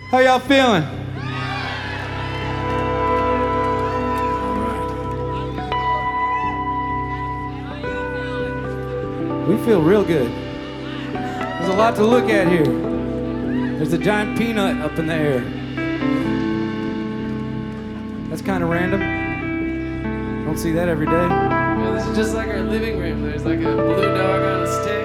How y'all feeling? We feel real good. There's a lot to look at here. There's a giant peanut up in the air. That's kind of random. Don't see that every day. Yeah, this is just like our living room. There's like a blue dog on a stick.